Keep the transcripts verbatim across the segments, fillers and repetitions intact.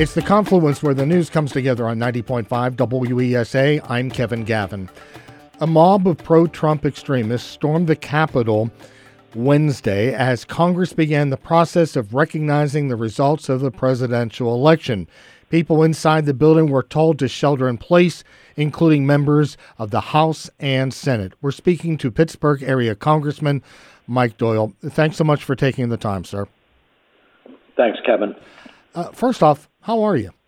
It's the confluence where the news comes together on ninety point five W E S A. I'm Kevin Gavin. A mob of pro-Trump extremists stormed the Capitol Wednesday as Congress began the process of recognizing the results of the presidential election. People inside the building were told to shelter in place, including members of the House and Senate. We're speaking to Pittsburgh area Congressman Mike Doyle. Thanks so much for taking the time, sir. Thanks, Kevin. Uh, first off, how are you?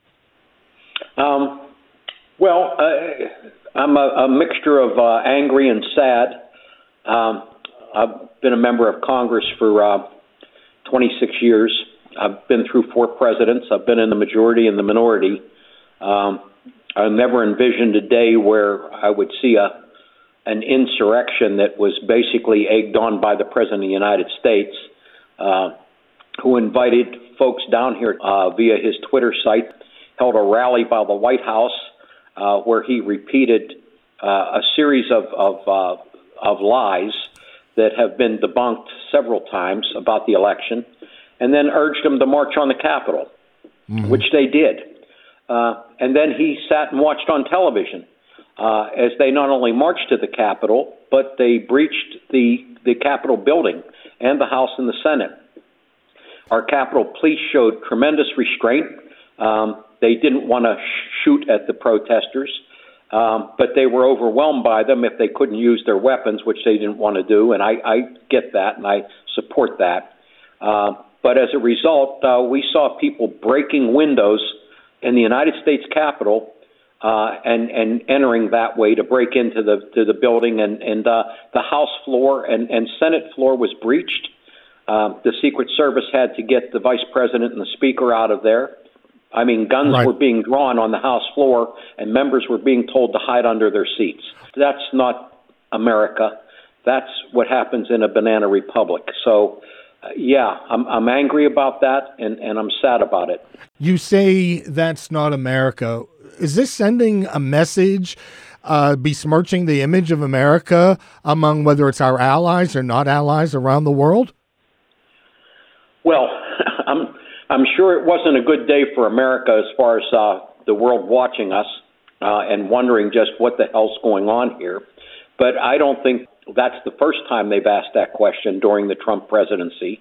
Um, well, uh, I'm a, a mixture of uh, angry and sad. Um, I've been a member of Congress for uh, twenty-six years. I've been through four presidents. I've been in the majority and the minority. Um, I never envisioned a day where I would see a an insurrection that was basically egged on by the President of the United States, uh, who invited folks down here uh, via his Twitter site, held a rally by the White House uh, where he repeated uh, a series of of, uh, of lies that have been debunked several times about the election, and then urged them to march on the Capitol, mm-hmm. which they did. Uh, and then he sat and watched on television uh, as they not only marched to the Capitol, but they breached the, the Capitol building and the House and the Senate. Our Capitol Police showed tremendous restraint. Um, they didn't want to sh- shoot at the protesters, um, but they were overwhelmed by them if they couldn't use their weapons, which they didn't want to do, and I, I get that, and I support that. Uh, but as a result, uh, we saw people breaking windows in the United States Capitol uh, and, and entering that way to break into the to the building, and, and uh, the House floor and, and Senate floor was breached. Uh, the Secret Service had to get the Vice President and the Speaker out of there. I mean, guns right. were being drawn on the House floor, and members were being told to hide under their seats. That's not America. That's what happens in a banana republic. So, uh, yeah, I'm, I'm angry about that, and, and I'm sad about it. You say that's not America. Is this sending a message uh, besmirching the image of America among whether it's our allies or not allies around the world? Well, I'm I'm sure it wasn't a good day for America as far as uh, the world watching us uh, and wondering just what the hell's going on here. But I don't think that's the first time they've asked that question during the Trump presidency.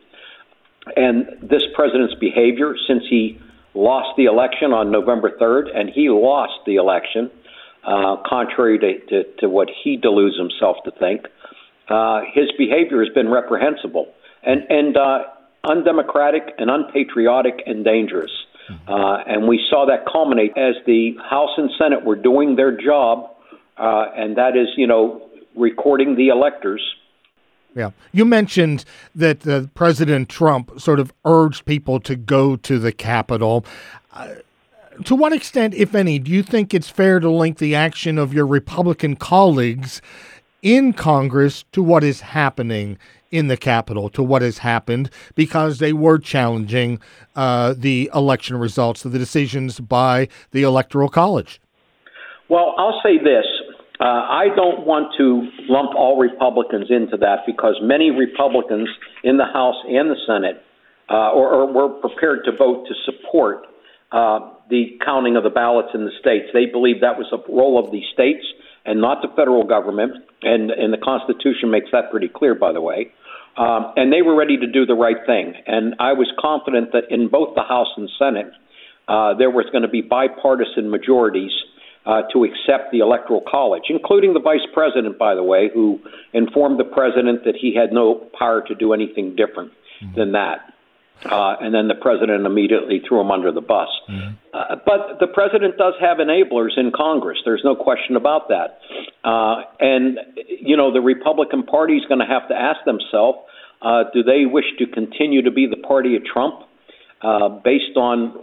And this president's behavior since he lost the election on November third, and he lost the election, uh, contrary to, to, to what he deludes himself to think, uh, his behavior has been reprehensible. And, and uh, undemocratic and unpatriotic and dangerous. Uh, and we saw that culminate as the House and Senate were doing their job, uh, and that is, you know, recording the electors. Yeah. You mentioned that uh, President Trump sort of urged people to go to the Capitol. Uh, to what extent, if any, do you think it's fair to link the action of your Republican colleagues in Congress to what is happening in the Capitol, to what has happened, because they were challenging uh, the election results, the decisions by the Electoral College? Well, I'll say this. Uh, I don't want to lump all Republicans into that because many Republicans in the House and the Senate uh, or, or were prepared to vote to support uh, the counting of the ballots in the states. They believe that was a role of the states and not the federal government, and, and the Constitution makes that pretty clear, by the way. Um, and they were ready to do the right thing. And I was confident that in both the House and Senate, uh, there was going to be bipartisan majorities uh, to accept the Electoral College, including the Vice President, by the way, who informed the President that he had no power to do anything different mm-hmm. than that. Uh, and then the President immediately threw him under the bus. Mm-hmm. Uh, but the President does have enablers in Congress. There's no question about that. Uh, and, you know, the Republican Party is going to have to ask themselves, uh, do they wish to continue to be the party of Trump uh, based on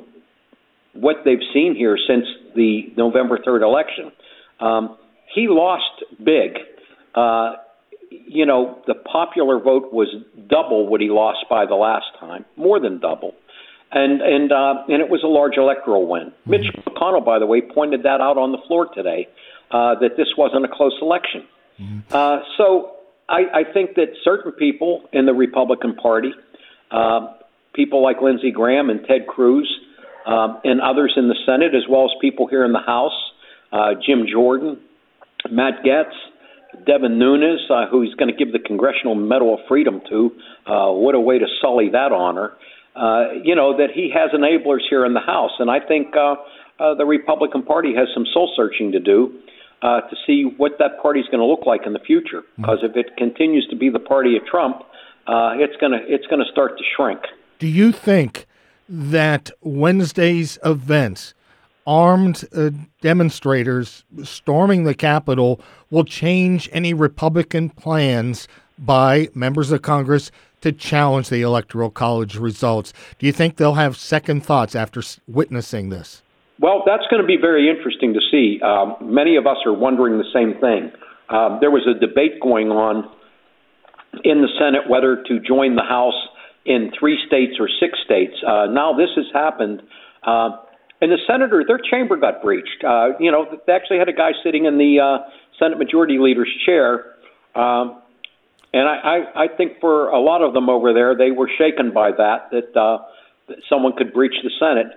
what they've seen here since the November third election? Um, he lost big. Uh You know, the popular vote was double what he lost by the last time, more than double. And and uh, and it was a large electoral win. Mm-hmm. Mitch McConnell, by the way, pointed that out on the floor today, uh, that this wasn't a close election. Mm-hmm. Uh, so I, I think that certain people in the Republican Party, uh, people like Lindsey Graham and Ted Cruz, um, and others in the Senate, as well as people here in the House, uh, Jim Jordan, Matt Gaetz, Devin Nunes, uh, who he's going to give the Congressional Medal of Freedom to. Uh, what a way to sully that honor. Uh, you know, that he has enablers here in the House. And I think uh, uh, the Republican Party has some soul-searching to do uh, to see what that party is going to look like in the future. Because if it continues to be the party of Trump, uh, it's going to it's going to start to shrink. Do you think that Wednesday's events, armed uh, demonstrators storming the Capitol, will change any Republican plans by members of Congress to challenge the Electoral College results? Do you think they'll have second thoughts after witnessing this? Well, that's going to be very interesting to see. Um, many of us are wondering the same thing. Um, there was a debate going on in the Senate whether to join the House in three states or six states. Uh, now this has happened. Uh, and the senator, their chamber got breached. Uh, you know, they actually had a guy sitting in the uh, Senate Majority Leader's chair. Um, and I, I, I think for a lot of them over there, they were shaken by that, that, uh, that someone could breach the Senate.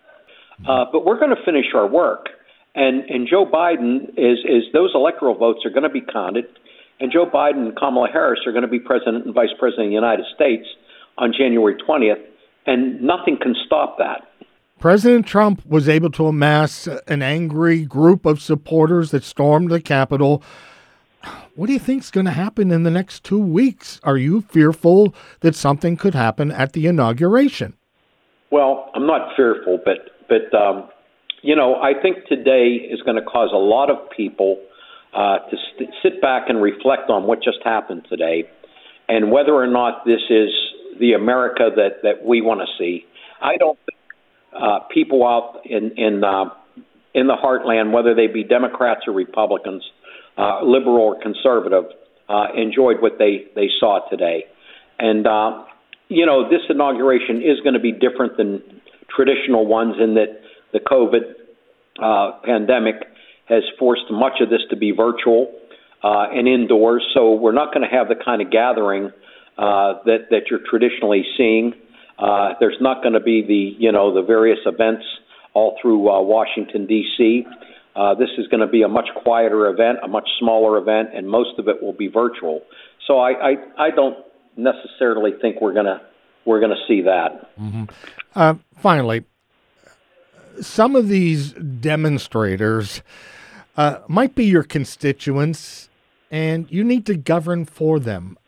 Uh, but we're going to finish our work. And, and Joe Biden is, is those electoral votes are going to be counted. And Joe Biden and Kamala Harris are going to be president and vice president of the United States on January twentieth. And nothing can stop that. President Trump was able to amass an angry group of supporters that stormed the Capitol. What do you think is going to happen in the next two weeks? Are you fearful that something could happen at the inauguration? Well, I'm not fearful, but, but um, you know, I think today is going to cause a lot of people uh, to st- sit back and reflect on what just happened today and whether or not this is the America that, that we want to see. I don't think uh, people out in in, uh, in the heartland, whether they be Democrats or Republicans, uh, liberal or conservative, uh, enjoyed what they, they saw today. And, uh, you know, this inauguration is going to be different than traditional ones in that the COVID uh, pandemic has forced much of this to be virtual uh, and indoors. So we're not going to have the kind of gathering Uh, that, that you're traditionally seeing. Uh, there's not going to be the, you know, the various events all through uh, Washington, D C Uh, this is going to be a much quieter event, a much smaller event, and most of it will be virtual. So I, I, I don't necessarily think we're going to we're going to see that. Mm-hmm. Uh, finally, some of these demonstrators uh, might be your constituents, and you need to govern for them.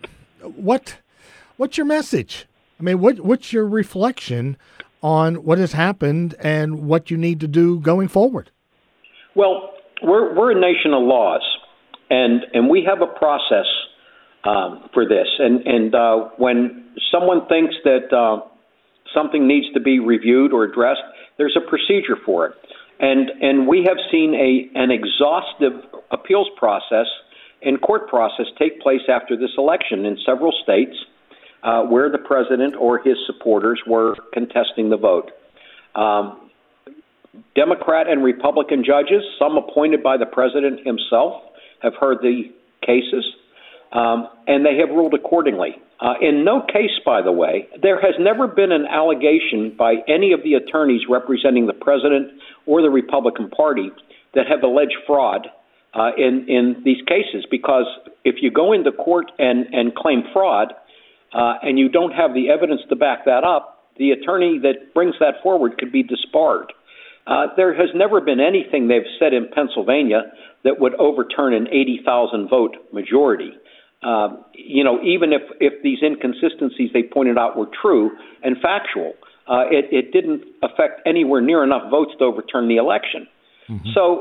What, what's your message? I mean, what, what's your reflection on what has happened and what you need to do going forward? Well, we're we're a nation of laws, and and we have a process um, for this. And and uh, when someone thinks that uh, something needs to be reviewed or addressed, there's a procedure for it. And and we have seen a an exhaustive appeals process and court process take place after this election in several states uh, where the president or his supporters were contesting the vote. Um, Democrat and Republican judges, some appointed by the president himself, have heard the cases, um, and they have ruled accordingly. Uh, in no case, by the way, there has never been an allegation by any of the attorneys representing the president or the Republican Party that have alleged fraud Uh, in, in these cases, because if you go into court and, and claim fraud uh, and you don't have the evidence to back that up, the attorney that brings that forward could be disbarred. Uh, there has never been anything they've said in Pennsylvania that would overturn an eighty thousand vote majority. Uh, you know, even if, if these inconsistencies they pointed out were true and factual, uh, it, it didn't affect anywhere near enough votes to overturn the election. Mm-hmm. So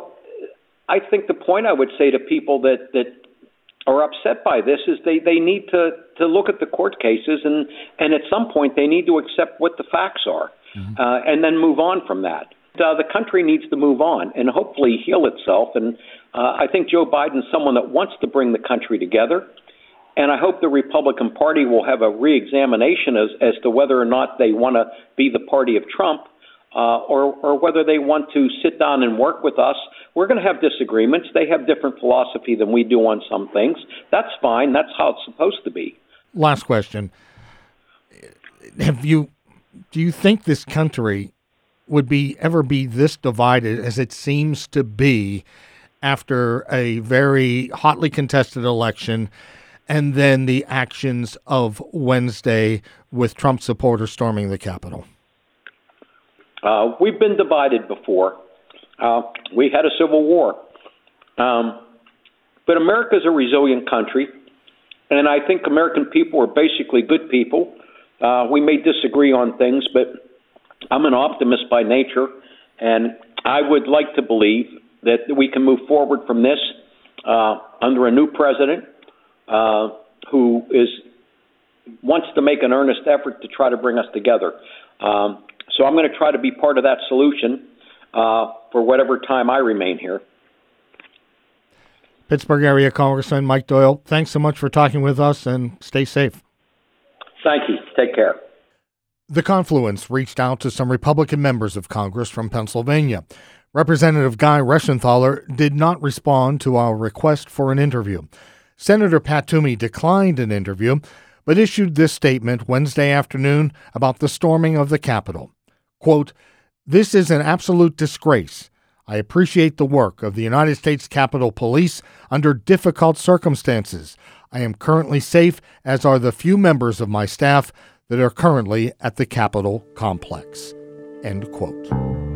I think the point I would say to people that, that are upset by this is they, they need to, to look at the court cases and, and at some point they need to accept what the facts are mm-hmm. uh, and then move on from that. Uh, the country needs to move on and hopefully heal itself. And uh, I think Joe Biden is someone that wants to bring the country together. And I hope the Republican Party will have a reexamination as, as to whether or not they want to be the party of Trump. Uh, or, or whether they want to sit down and work with us. We're going to have disagreements. They have different philosophy than we do on some things. That's fine. That's how it's supposed to be. Last question. Have you, do you think this country would be ever be this divided as it seems to be after a very hotly contested election and then the actions of Wednesday with Trump supporters storming the Capitol? Uh, we've been divided before. Uh, we had a civil war. Um, but America's a resilient country, and I think American people are basically good people. Uh, we may disagree on things, but I'm an optimist by nature, and I would like to believe that we can move forward from this uh, under a new president uh, who is wants to make an earnest effort to try to bring us together. Um, so I'm going to try to be part of that solution uh, for whatever time I remain here. Pittsburgh area Congressman Mike Doyle, thanks so much for talking with us, and stay safe. Thank you. Take care. The Confluence reached out to some Republican members of Congress from Pennsylvania. Representative Guy Reschenthaler did not respond to our request for an interview. Senator Pat Toomey declined an interview, but issued this statement Wednesday afternoon about the storming of the Capitol. Quote, "This is an absolute disgrace. I appreciate the work of the United States Capitol Police under difficult circumstances. I am currently safe, as are the few members of my staff that are currently at the Capitol complex." End quote.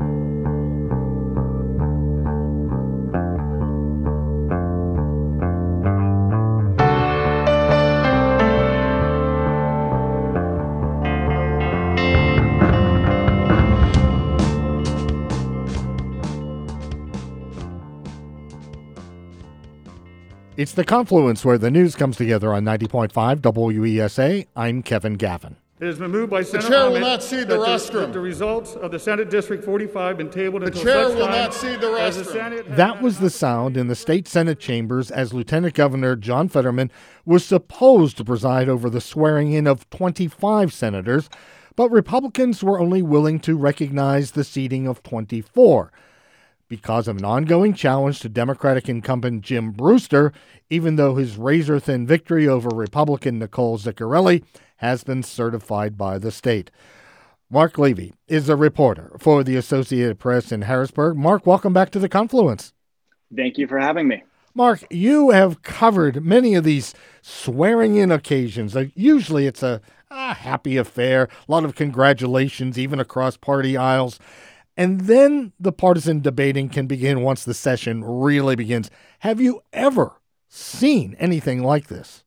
It's The Confluence, where the news comes together on ninety point five W E S A. I'm Kevin Gavin. It has been moved by Senator The chair Ahmed will not cede the that rostrum. That the results of the Senate District forty-five been tabled The until chair such will time not cede the as the rostrum. Senate has That had was an the sound in the state Senate chambers as Lieutenant Governor John Fetterman was supposed to preside over the swearing-in of twenty-five senators, but Republicans were only willing to recognize the seating of twenty-four. Because of an ongoing challenge to Democratic incumbent Jim Brewster, even though his razor-thin victory over Republican Nicole Ziccarelli has been certified by the state. Mark Levy is a reporter for the Associated Press in Harrisburg. Mark, welcome back to The Confluence. Thank you for having me. Mark, you have covered many of these swearing-in occasions. Like, usually it's a, a happy affair, a lot of congratulations, even across party aisles. And then the partisan debating can begin once the session really begins. Have you ever seen anything like this?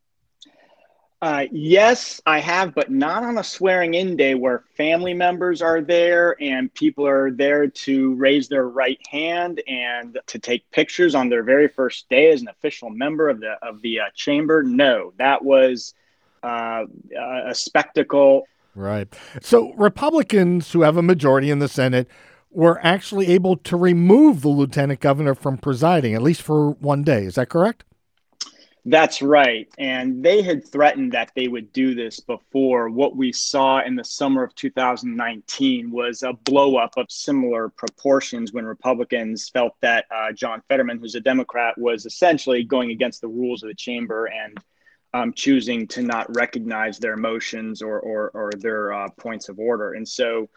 Uh, yes, I have, but not on a swearing-in day where family members are there and people are there to raise their right hand and to take pictures on their very first day as an official member of the of the uh, chamber. No, that was uh, a spectacle. Right. So Republicans who have a majority in the Senate were actually able to remove the lieutenant governor from presiding, at least for one day. Is that correct? That's right. And they had threatened that they would do this before. What we saw in the summer of two thousand nineteen was a blow up of similar proportions when Republicans felt that uh, John Fetterman, who's a Democrat, was essentially going against the rules of the chamber and um, choosing to not recognize their motions or, or, or their uh, points of order. And so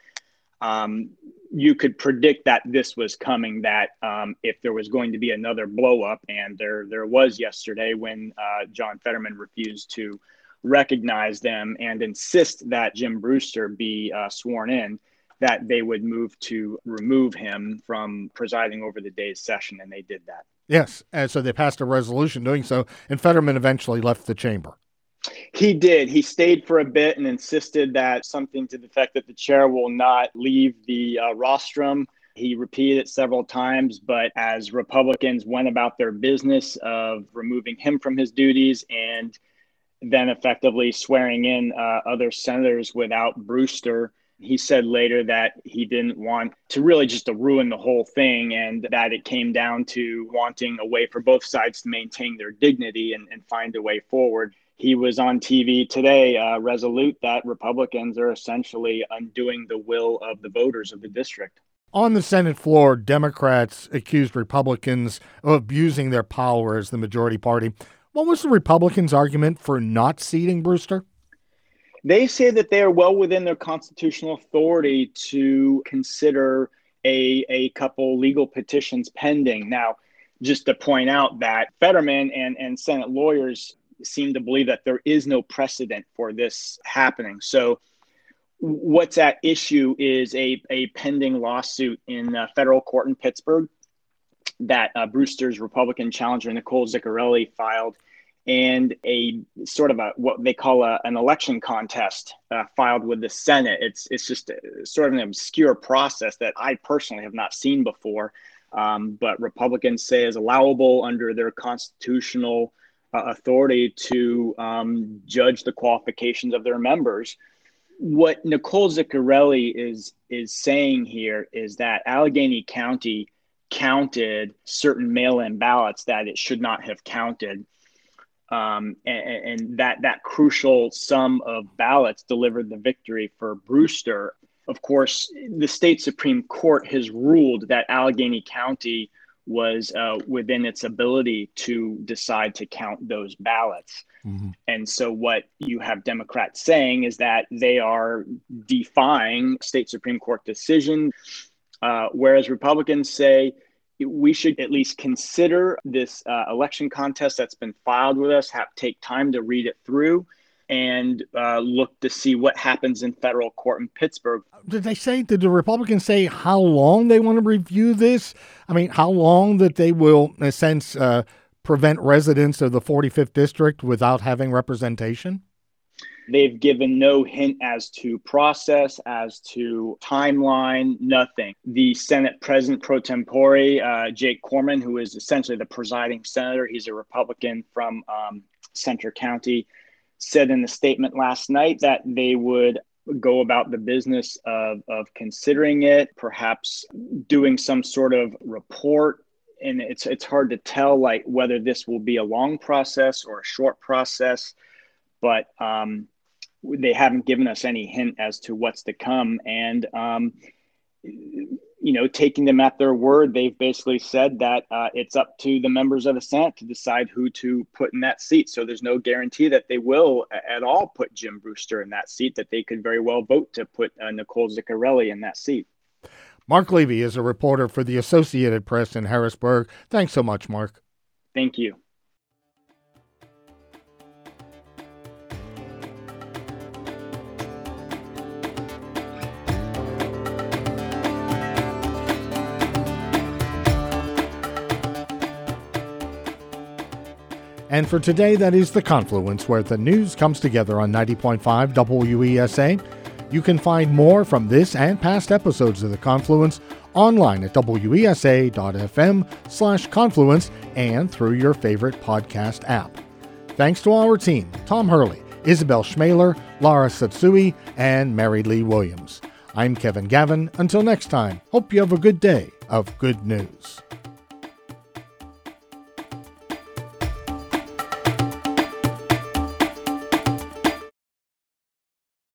um, you could predict that this was coming, that um, if there was going to be another blow up, and there there was yesterday when uh, John Fetterman refused to recognize them and insist that Jim Brewster be uh, sworn in, that they would move to remove him from presiding over the day's session, and they did that. Yes, and so they passed a resolution doing so, and Fetterman eventually left the chamber. He did. He stayed for a bit and insisted that something to the effect that the chair will not leave the uh, rostrum. He repeated it several times, but as Republicans went about their business of removing him from his duties and then effectively swearing in uh, other senators without Brewster, he said later that he didn't want to really just to ruin the whole thing, and that it came down to wanting a way for both sides to maintain their dignity and, and find a way forward. He was on T V today, uh, resolute that Republicans are essentially undoing the will of the voters of the district. On the Senate floor, Democrats accused Republicans of abusing their power as the majority party. What was the Republicans' argument for not seating Brewster? They say that they are well within their constitutional authority to consider a, a couple legal petitions pending. Now, just to point out that Fetterman and, and Senate lawyers seem to believe that there is no precedent for this happening. So what's at issue is a, a pending lawsuit in a federal court in Pittsburgh that uh, Brewster's Republican challenger, Nicole Ziccarelli, filed, and a sort of a what they call a, an election contest uh, filed with the Senate. It's it's just a, sort of an obscure process that I personally have not seen before, um, but Republicans say is allowable under their constitutional uh, authority to um, judge the qualifications of their members. What Nicole Ziccarelli is is saying here is that Allegheny County counted certain mail-in ballots that it should not have counted. Um, and, and that that crucial sum of ballots delivered the victory for Brewster. Of course, the state Supreme Court has ruled that Allegheny County was uh, within its ability to decide to count those ballots. Mm-hmm. And so what you have Democrats saying is that they are defying state Supreme Court decision, uh, whereas Republicans say we should at least consider this uh, election contest that's been filed with us, have take time to read it through, and uh, look to see what happens in federal court in Pittsburgh. Did they say, did the Republicans say how long they want to review this? I mean, how long that they will, in a sense, uh, prevent residents of the forty-fifth district without having representation? They've given no hint as to process, as to timeline, nothing. The Senate President pro tempore, uh, Jake Corman, who is essentially the presiding senator, he's a Republican from um, Centre County, said in a statement last night that they would go about the business of, of considering it, perhaps doing some sort of report. And it's it's hard to tell like whether this will be a long process or a short process, but um, they haven't given us any hint as to what's to come. And, um, you know, taking them at their word, they've basically said that uh, it's up to the members of the Senate to decide who to put in that seat. So there's no guarantee that they will at all put Jim Brewster in that seat, that they could very well vote to put uh, Nicole Ziccarelli in that seat. Mark Levy is a reporter for the Associated Press in Harrisburg. Thanks so much, Mark. Thank you. And for today, that is The Confluence, where the news comes together on ninety point five W E S A. You can find more from this and past episodes of The Confluence online at W E S A dot F M slash confluence and through your favorite podcast app. Thanks to our team, Tom Hurley, Isabel Schmaler, Lara Satsui, and Mary Lee Williams. I'm Kevin Gavin. Until next time, hope you have a good day of good news.